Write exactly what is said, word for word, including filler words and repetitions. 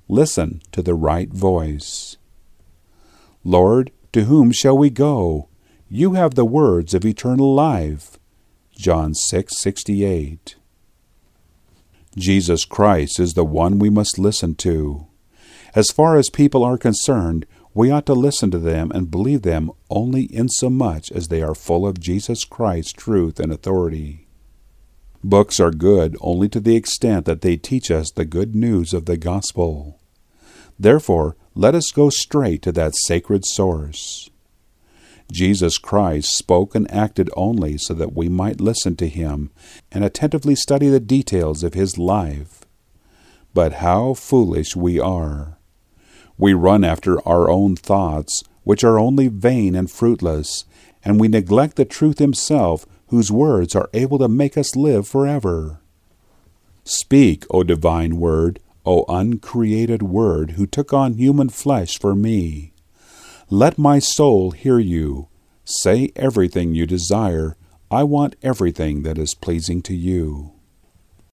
listen to the right voice. Lord, to whom shall we go? You have the words of eternal life. John six sixty-eight. Jesus Christ is the one we must listen to. As far as people are concerned, we ought to listen to them and believe them only insomuch as they are full of Jesus Christ's truth and authority. Books are good only to the extent that they teach us the good news of the gospel. Therefore, let us go straight to that sacred source. Jesus Christ spoke and acted only so that we might listen to him and attentively study the details of his life. But how foolish we are! We run after our own thoughts, which are only vain and fruitless, and we neglect the truth himself, whose words are able to make us live forever. Speak, O divine word, O uncreated word, who took on human flesh for me. Let my soul hear you. Say everything you desire. I want everything that is pleasing to you.